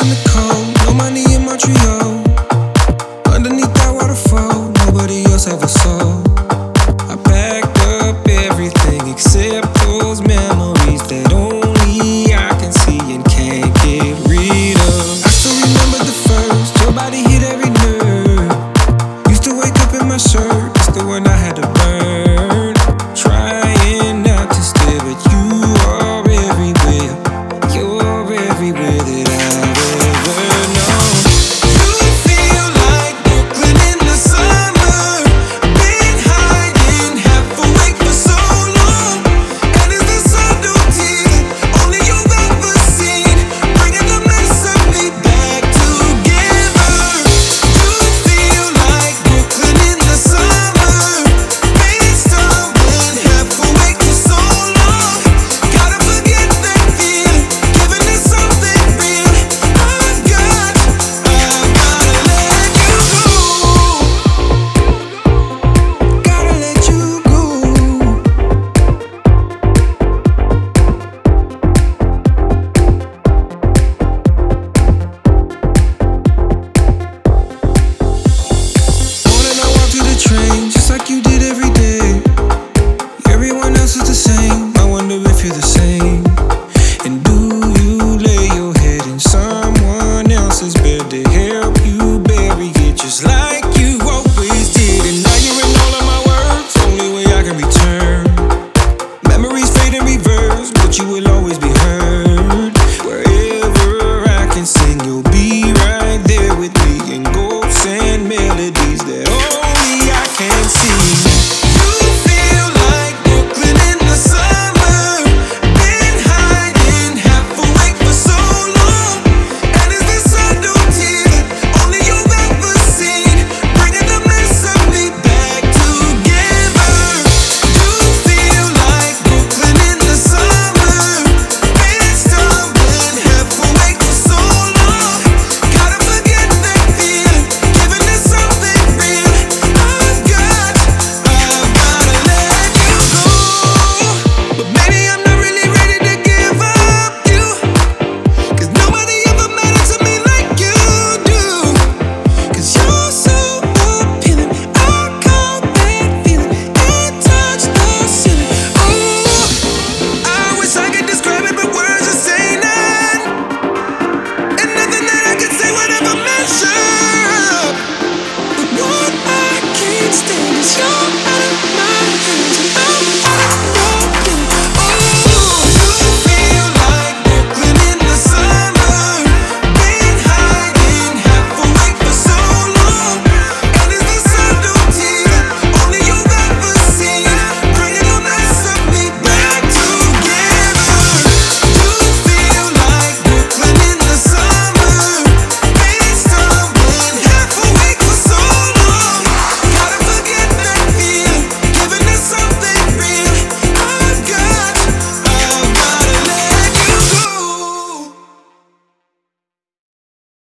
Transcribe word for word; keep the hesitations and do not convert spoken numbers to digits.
in the cold, no money in Montreal. Underneath that waterfall, nobody else ever saw. I packed up everything except those memories that only I can see and can't get rid of. I still remember the first, your body hit every nerve. Used to wake up in my shirt, it's the one I had to burn. Trying not to stare, but you are everywhere. You're everywhere that I've ever known. You feel like Brooklyn in the summer. Been hiding, half awake for so long. And it's the subtleties only you've ever seen, bringing the mess of me back together. You feel like Brooklyn in the summer. Been stumbling, half awake for so long. Gotta forget that feeling, giving it something real. I've got, I've gotta let you go. Gotta let you go. Morning I walk to the train, just like you did every day. Everyone else is the same, I wonder if you're the same. And do you lay your head in someone else's bed to help you bury it, just like you always did? And now you're in all of my words, only way I can return. Memories fade in reverse, but you will always be heard.